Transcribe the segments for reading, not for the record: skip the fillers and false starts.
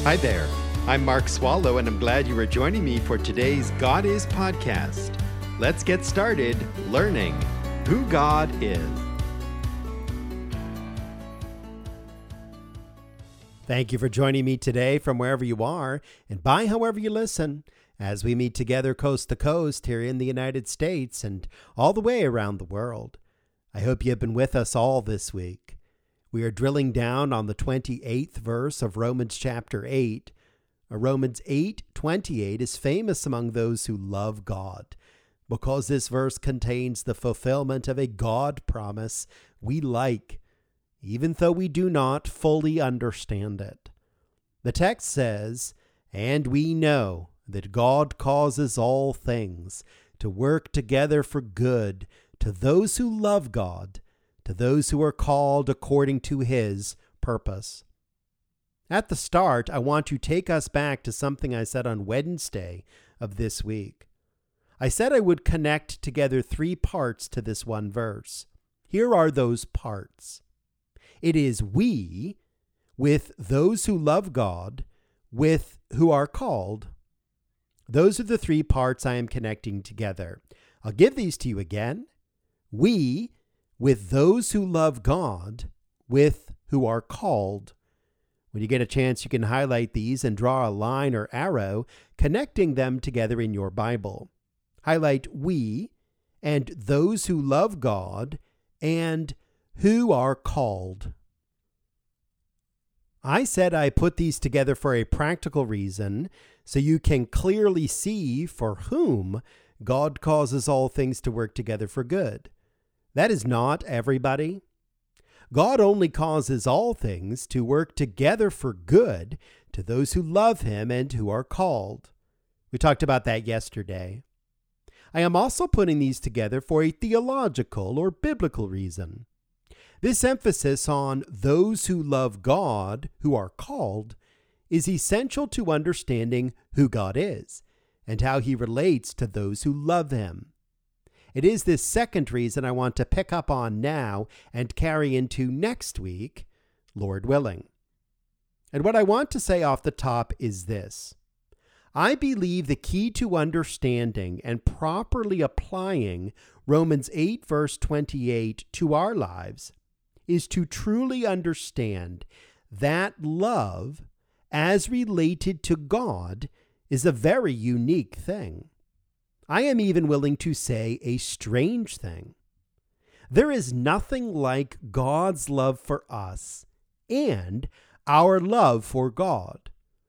Hi there. I'm Mark Swallow, and I'm glad you are joining me for today's God Is podcast. Let's get started learning who God is. Thank you for joining me today from wherever you are and by however you listen as we meet together coast to coast here in the United States and all the way around the world. I hope you have been with us all this week. We are drilling down on the 28th verse of Romans chapter 8. Romans 8:28 is famous among those who love God because this verse contains the fulfillment of a God promise we like, even though we do not fully understand it. The text says, "And we know that God causes all things to work together for good to those who love God, to those who are called according to his purpose." At the start, I want to take us back to something I said on Wednesday of this week. I said I would connect together three parts to this one verse. Here are those parts. It is we, with those who love God, with who are called. Those are the three parts I am connecting together. I'll give these to you again. We, with those who love God, with who are called. When you get a chance, you can highlight these and draw a line or arrow connecting them together in your Bible. Highlight we and those who love God and who are called. I said I put these together for a practical reason so you can clearly see for whom God causes all things to work together for good. That is not everybody. God only causes all things to work together for good to those who love him and who are called. We talked about that yesterday. I am also putting these together for a theological or biblical reason. This emphasis on those who love God, who are called, is essential to understanding who God is and how he relates to those who love him. It is this second reason I want to pick up on now and carry into next week, Lord willing. And what I want to say off the top is this. I believe the key to understanding and properly applying Romans 8 verse 28 to our lives is to truly understand that love, as related to God, is a very unique thing. I am even willing to say a strange thing. There is nothing like God's love for us and our love for God.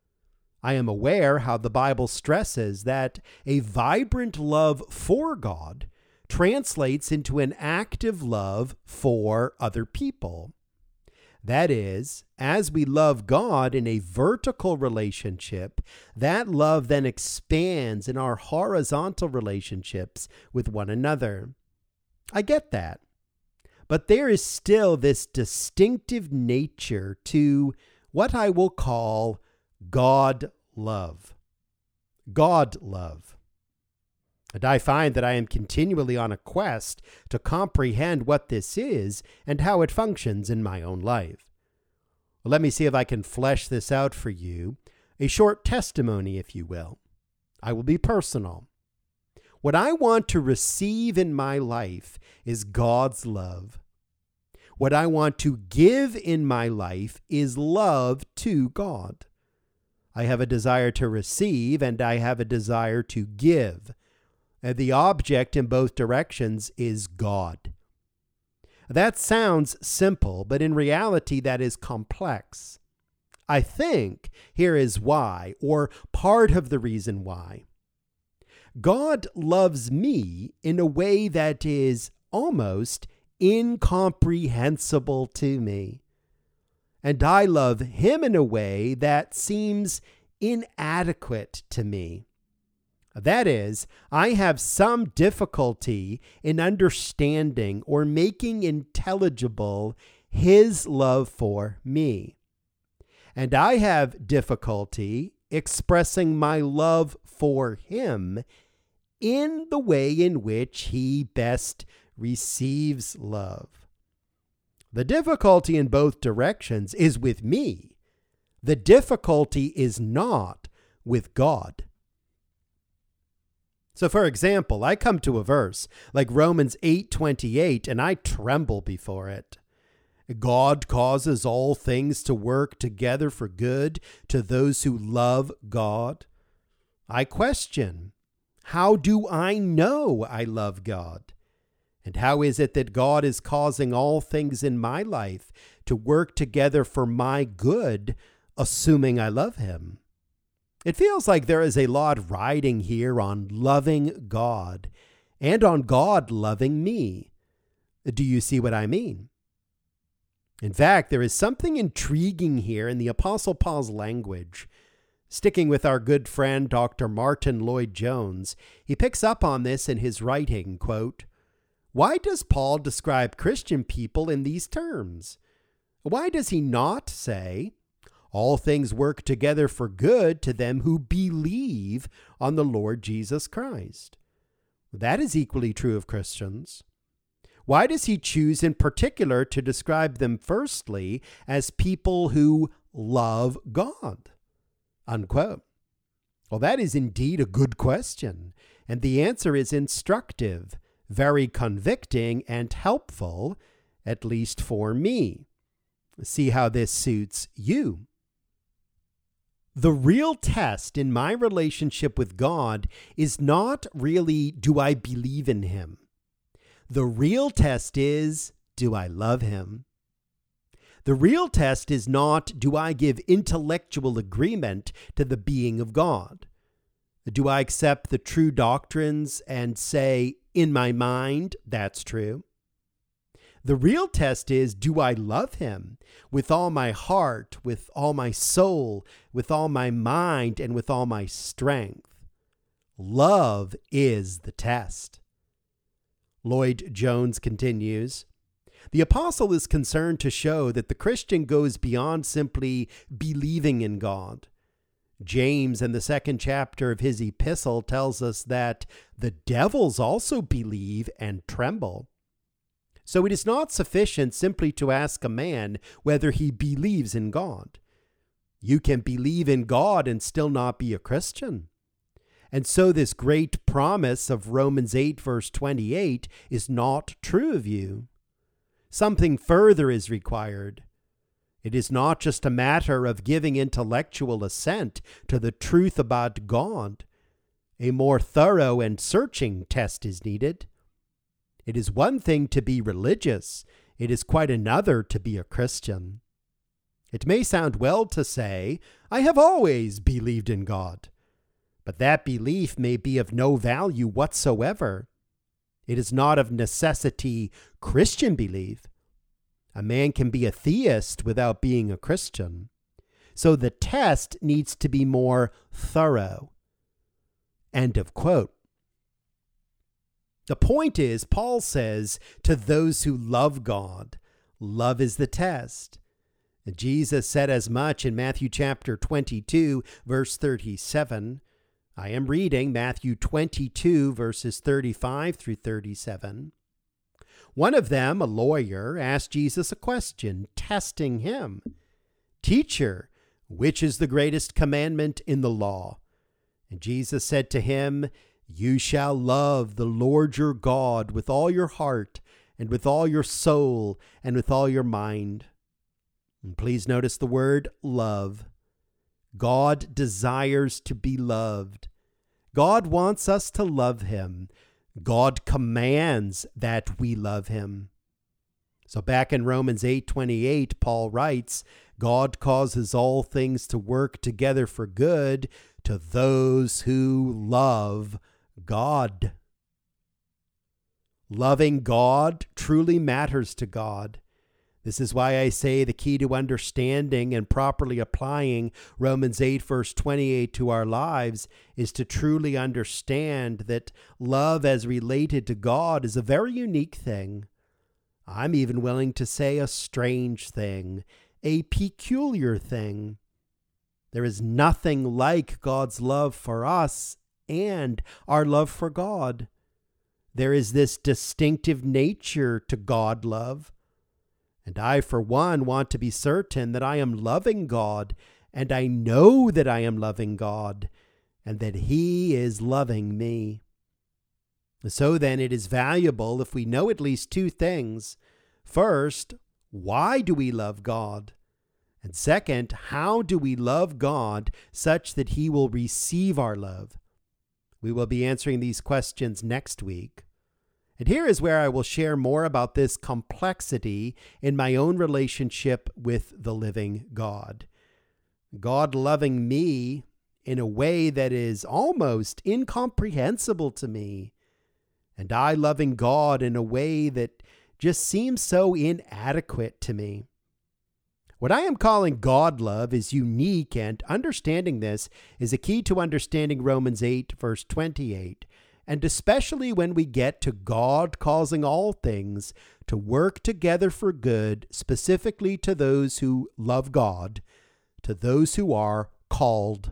I am aware how the Bible stresses that a vibrant love for God translates into an active love for other people. That is, as we love God in a vertical relationship, that love then expands in our horizontal relationships with one another. I get that. But there is still this distinctive nature to what I will call God love. God love. And I find that I am continually on a quest to comprehend what this is and how it functions in my own life. Well, let me see if I can flesh this out for you, a short testimony, if you will. I will be personal. What I want to receive in my life is God's love. What I want to give in my life is love to God. I have a desire to receive and I have a desire to give. The object in both directions is God. That sounds simple, but in reality that is complex. I think here is why, or part of the reason why. God loves me in a way that is almost incomprehensible to me. And I love him in a way that seems inadequate to me. That is, I have some difficulty in understanding or making intelligible his love for me. And I have difficulty expressing my love for him in the way in which he best receives love. The difficulty in both directions is with me. The difficulty is not with God. So for example, I come to a verse like Romans 8:28 and I tremble before it. God causes all things to work together for good to those who love God. I question, how do I know I love God? And how is it that God is causing all things in my life to work together for my good, assuming I love him? It feels like there is a lot riding here on loving God and on God loving me. Do you see what I mean? In fact, there is something intriguing here in the Apostle Paul's language. Sticking with our good friend Dr. Martin Lloyd-Jones, he picks up on this in his writing, quote, "Why does Paul describe Christian people in these terms? Why does he not say, all things work together for good to them who believe on the Lord Jesus Christ? That is equally true of Christians. Why does he choose in particular to describe them firstly as people who love God?" Unquote. Well, that is indeed a good question, and the answer is instructive, very convicting, and helpful, at least for me. See how this suits you. The real test in my relationship with God is not really, do I believe in him? The real test is, do I love him? The real test is not, do I give intellectual agreement to the being of God? Do I accept the true doctrines and say, in my mind, that's true? The real test is, do I love him with all my heart, with all my soul, with all my mind, and with all my strength? Love is the test. Lloyd-Jones continues, the apostle is concerned to show that the Christian goes beyond simply believing in God. James, in the 2nd chapter of his epistle, tells us that the devils also believe and tremble. So it is not sufficient simply to ask a man whether he believes in God. You can believe in God and still not be a Christian. And so this great promise of Romans 8 verse 28 is not true of you. Something further is required. It is not just a matter of giving intellectual assent to the truth about God. A more thorough and searching test is needed. It is one thing to be religious. It is quite another to be a Christian. It may sound well to say, I have always believed in God. But that belief may be of no value whatsoever. It is not of necessity Christian belief. A man can be a theist without being a Christian. So the test needs to be more thorough. End of quote. The point is, Paul says, to those who love God, love is the test. Jesus said as much in Matthew chapter 22, verse 37. I am reading Matthew 22, verses 35 through 37. One of them, a lawyer, asked Jesus a question, testing him. Teacher, which is the greatest commandment in the law? And Jesus said to him, you shall love the Lord your God with all your heart and with all your soul and with all your mind. And please notice the word love. God desires to be loved. God wants us to love him. God commands that we love him. So back in Romans 8:28, Paul writes, God causes all things to work together for good to those who love God. Loving God truly matters to God. This is why I say the key to understanding and properly applying Romans 8 verse 28 to our lives is to truly understand that love as related to God is a very unique thing. I'm even willing to say a strange thing, a peculiar thing. There is nothing like God's love for us and our love for God. There is this distinctive nature to God love. And I, for one, want to be certain that I am loving God and I know that I am loving God and that He is loving me. So then it is valuable if we know at least two things. First, why do we love God? And second, how do we love God such that He will receive our love? We will be answering these questions next week. And here is where I will share more about this complexity in my own relationship with the living God. God loving me in a way that is almost incomprehensible to me, and I loving God in a way that just seems so inadequate to me. What I am calling God love is unique, and understanding this is a key to understanding Romans 8, verse 28, and especially when we get to God causing all things to work together for good, specifically to those who love God, to those who are called.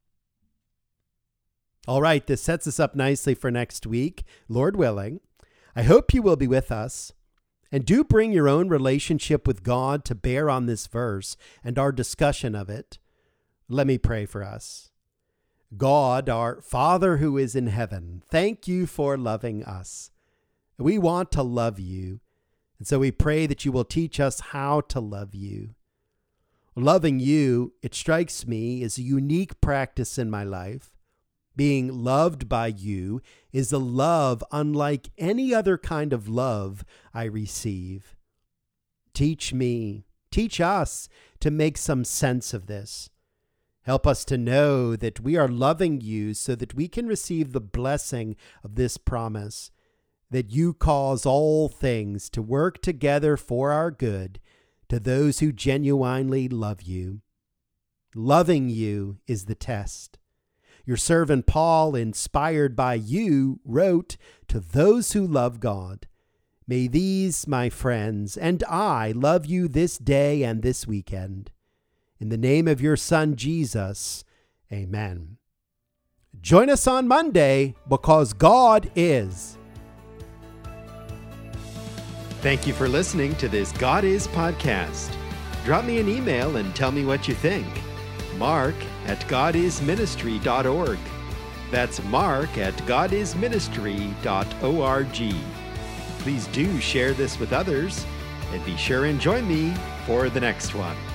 All right, this sets us up nicely for next week, Lord willing. I hope you will be with us. And do bring your own relationship with God to bear on this verse and our discussion of it. Let me pray for us. God, our Father who is in heaven, thank you for loving us. We want to love you, and so we pray that you will teach us how to love you. Loving you, it strikes me, is a unique practice in my life. Being loved by you is a love unlike any other kind of love I receive. Teach me, teach us to make some sense of this. Help us to know that we are loving you so that we can receive the blessing of this promise, that you cause all things to work together for our good to those who genuinely love you. Loving you is the test. Your servant Paul, inspired by you, wrote to those who love God, "May these, my friends, and I love you this day and this weekend. In the name of your Son, Jesus, amen." Join us on Monday, because God is. Thank you for listening to this God Is podcast. Drop me an email and tell me what you think. Mark@godisministry.org. That's Mark@godisministry.org. Please do share this with others, and be sure and join me for the next one.